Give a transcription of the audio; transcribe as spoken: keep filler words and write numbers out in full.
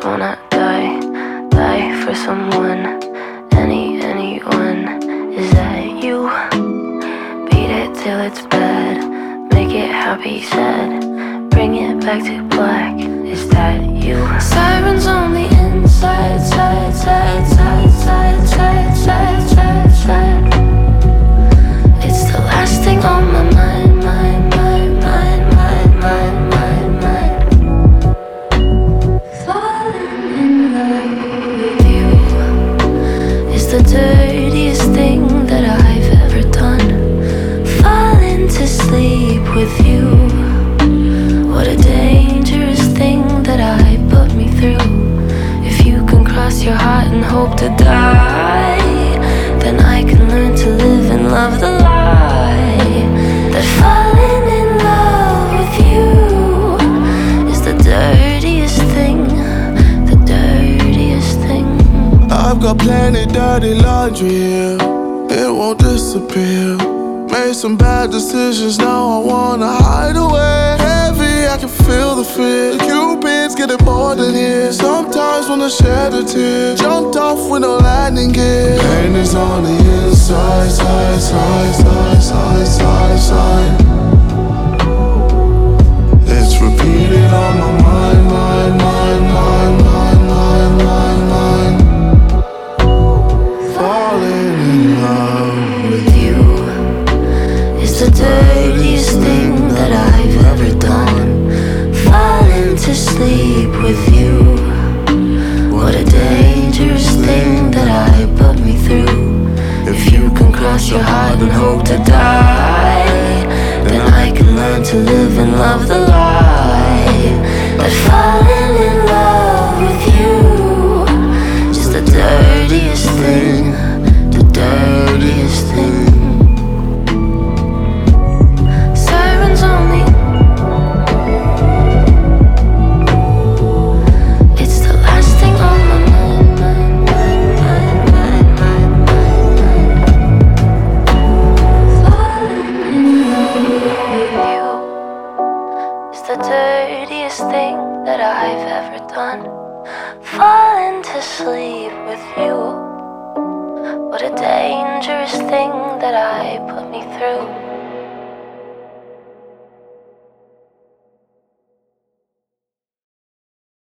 wanna die, die for someone, any, anyone. Is that you? Beat it till it's bad, make it happy, sad, bring it back to black. Is that you? Sirens on the inside, side, side, side, side, side, side, side, side. It's the last thing on my mind, mind, mind, mind, mind, mind, mind, mind. Falling in love with you is the dirtiest thing that I've ever done. Falling to sleep with you, what a dangerous thing that I put me through. If you can cross your heart and hope to die, then I can learn to live and love the lie that falling in love with you is the dirtiest thing, the dirtiest thing. I've got plenty dirty laundry here, it won't disappear. Made some bad decisions, now I wanna hide away. Heavy, I can feel the fear. The Cupid's getting more than here. Sometimes wanna shed a tear. Jumped off with no landing gear. Pain is on the inside, side, side, side, side, side, side. It's repeating on my mind, mind, mind, mind, mind, mind, mind, mind. Falling in love with you It's the dirtiest thing that I've ever done. Falling to sleep with you, what a dangerous thing that I put me through. If you can cross your heart and hope to die, then I can learn to live and love the lie that falling in love with you is the dirtiest thing, the dirtiest thing. Sirens on me, it's the last thing on my mind, mind, mind, mind, mind, mind, mind, mind. Falling in love with you is the dirtiest thing that I've ever done. Falling to sleep with you, what a dangerous thing that I put me through.